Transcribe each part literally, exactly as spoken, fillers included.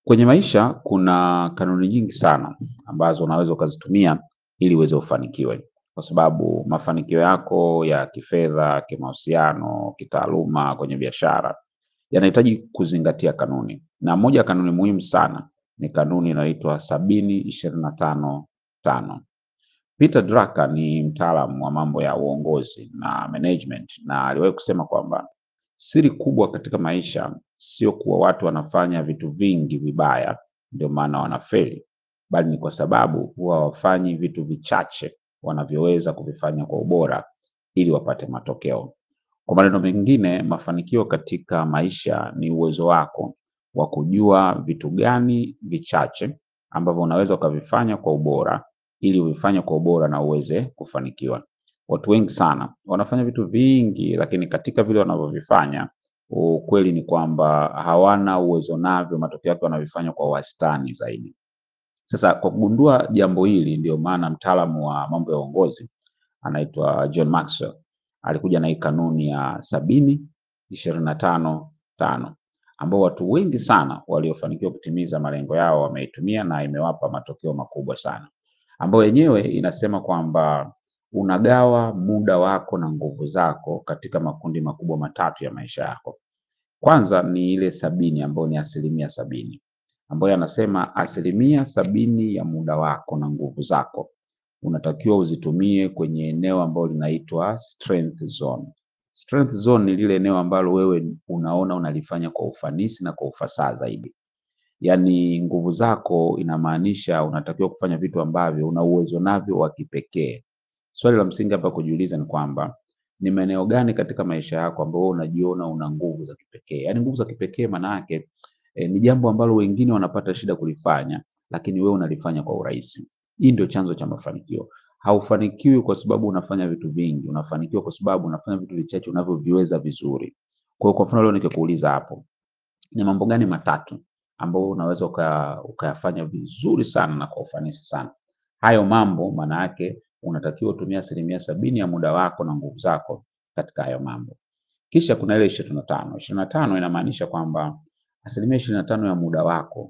Kwenye maisha kuna kanuni nyingi sana ambazo unaweza ukazitumia ili uweze ufanikiwe. Kwa sababu mafanikio yako ya kifedha, kimahusiano, kitaaluma, kwenye biashara yanahitaji kuzingatia kanuni. Na moja ya kanuni muhimu sana ni kanuni inayoitwa sabini ishirini na tano tano. Peter Drucker ni mtaalamu wa mambo ya uongozi na management, na aliwahi kusema kwamba siri kubwa katika maisha sio kuwa watu wanafanya vitu vingi vibaya ndio maana wanafeli, bali ni kwa sababu huwa hawafanyi vitu vichache wanavyoweza kuvifanya kwa ubora ili wapate matokeo. Kwa maneno mengine, mafanikio katika maisha ni uwezo wako wa kujua vitu gani vichache ambavyo unaweza ukavifanya kwa ubora ili uvifanye kwa ubora na uweze kufanikiwa. Watu wengi sana wanafanya vitu vingi, lakini katika vile wanavyovifanya, ukweli ni kwamba hawana uwezo navyo, matokeo yake wanavifanya kwa wastani zaidi. Sasa kwa kugundua jambo hili, ndio maana mtaalamu wa mambo ya uongozi anaitwa John Maxwell alikuja na hii kanuni ya sabini ishirini na tano tano, ambao watu wengi sana waliofanikiwa kutimiza malengo yao wameitumia na imewapa matokeo makubwa sana, ambayo yenyewe inasema kwamba unagawa muda wako na nguvu zako katika makundi makubwa matatu ya maisha yako. Kwanza ni ile sabini ambayo ni asilimia sabini, ambayo anasema asilimia sabini ya muda wako na nguvu zako unatakiwa uzitumie kwenye eneo ambalo linaitwa strength zone. Strength zone ni lile eneo ambalo wewe unaona unalifanya kwa ufanisi na kwa ufasaha zaidi. Yaani nguvu zako inamaanisha unatakiwa kufanya vitu ambavyo una uwezo navyo wa kipekee. Swali la msingi hapa kujiuliza ni kwamba ni maeneo gani katika maisha yako ambayo wewe unajiona una nguvu za kipekee. Yaani nguvu za kipekee maana yake eh, ni jambo ambalo wengine wanapata shida kulifanya, lakini wewe unalifanya kwa urahisi. Hii ndio chanzo cha mafanikio. Haufanikiwi kwa sababu unafanya vitu vingi, unafanikiwa kwa sababu unafanya vitu vichache unavyoviweza vizuri. Kwa hiyo kwa mfano leo nikikuuliza hapo, ni mambo gani matatu ambayo unaweza uka, ukayafanya vizuri sana na kwa ufanisi sana? Hayo mambo maana yake unatakiwa utumie asilimia sabini ya muda wako na nguvu zako katika hayo mambo. Kisha kuna ile ishirini na tano. ishirini na tano inamaanisha kwamba asilimia ishirini na tano ya muda wako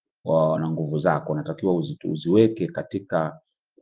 wa na nguvu zako unatakiwa uzi, uziweke katika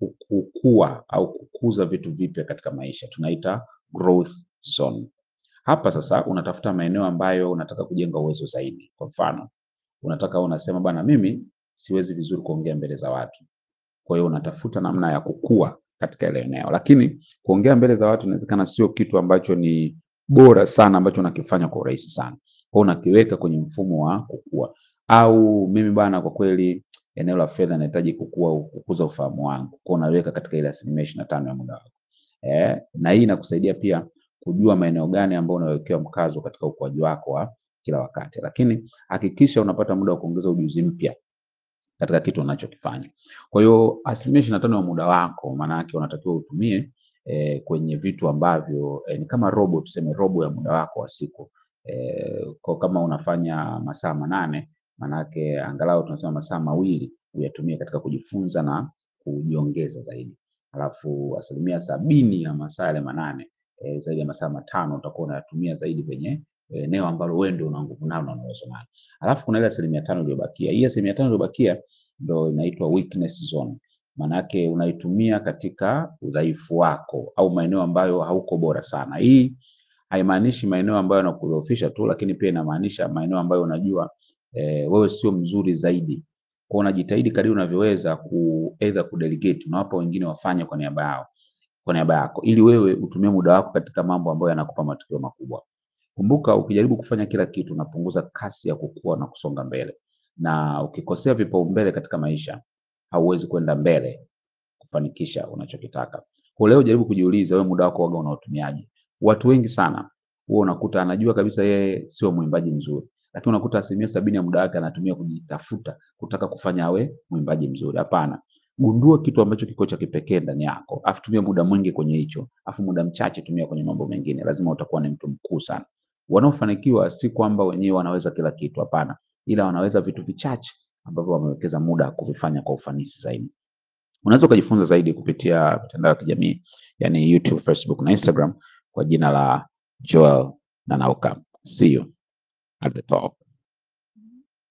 kukua au kukuza vitu vipya katika maisha. Tunaita growth zone. Hapa sasa unatafuta maeneo ambayo unataka kujenga uwezo zaidi. Kwa mfano, unataka unasema bana, mimi siwezi vizuri kuongea mbele za watu. Kwa hiyo unatafuta namna ya kukua katika ile eneo. Lakini kuongea mbele za watu inawezekana sio kitu ambacho ni bora sana ambacho unakifanya kwa urahisi sana. Kwa hiyo unakiweka kwenye mfumo wa kukua. Au mimi bana, kwa kweli eneo la fedha nahitaji kukua, kukuza ufahamu wangu. Kwa hiyo unaweka katika ile asilimia ishirini na tano ya muda wako. Eh, na hii inakusaidia pia kujua maeneo gani ambayo unawekewa mkazo katika ukuaji wako wa kila wakati. Lakini hakikisha unapata muda wa kuongeza ujuzi mpya katika kitu unachokifanya. Kwa hiyo asilimia ishirini na tano ya muda wako maana yake unatakiwa utumie eh, kwenye vitu ambavyo eh, ni kama robo, tuseme robo ya muda wako wa siku. Eh, kwa kama unafanya masaa manane maana yake angalau tunasema masaa mawili uyatumie katika kujifunza na kujiongeza zaidi. Alafu asilimia sabini ya masaa yale manane eh, zaidi ya masaa matano utakuwa unayatumia zaidi kwenye eneo ambalo wewe ndio una nguvu nalo na uwezo nalo. Alafu kuna ile asilimia tano iliyobakia. Hii asilimia tano iliyobakia ndio inaitwa weakness zone. Maana yake unaitumia katika udhaifu wako au maeneo ambayo hauko bora sana. Hii haimaanishi maeneo ambayo yanakudhoofisha tu, lakini pia inamaanisha maeneo ambayo unajua eh, wewe sio mzuri zaidi. Kwa unajitahidi kadri unavyoweza ku either kudelegate, unawapa wengine wafanye kwa niaba yao, kwa niaba yako ili wewe utumie muda wako katika mambo ambayo yanakupa matokeo makubwa. Kumbuka, ukijaribu kufanya kila kitu unapunguza kasi ya kukua na kusonga mbele. Na ukikosea vipaumbele katika maisha, hauwezi kwenda mbele kufanikisha unachokitaka. Kwa leo jaribu kujiuliza wewe muda wako waga unaotumiaje? Watu wengi sana huwa unakuta anajua kabisa yeye sio mwimbaji mzuri, lakini unakuta asilimia sabini ya muda wake anatumia kujitafuta, kutaka kufanya awe mwimbaji mzuri. Hapana. Gundua kitu ambacho kiko cha kipekee ndani yako, afu tumia muda mwingi kwenye hicho, afu muda mchache tumia kwenye mambo mengine. Lazima utakuwa ni mtu mkuu sana. Wanaofanikiwa si kwamba wenyewe wanaweza kila kitu, hapana, ila wanaweza vitu vichache ambavyo wamewekeza muda kuvifanya kwa ufanisi zaidi. Unaweza ukajifunza zaidi kupitia mitandao ya kijamii, yani YouTube, Facebook na Instagram kwa jina la Joel Nanauka. See you at the top.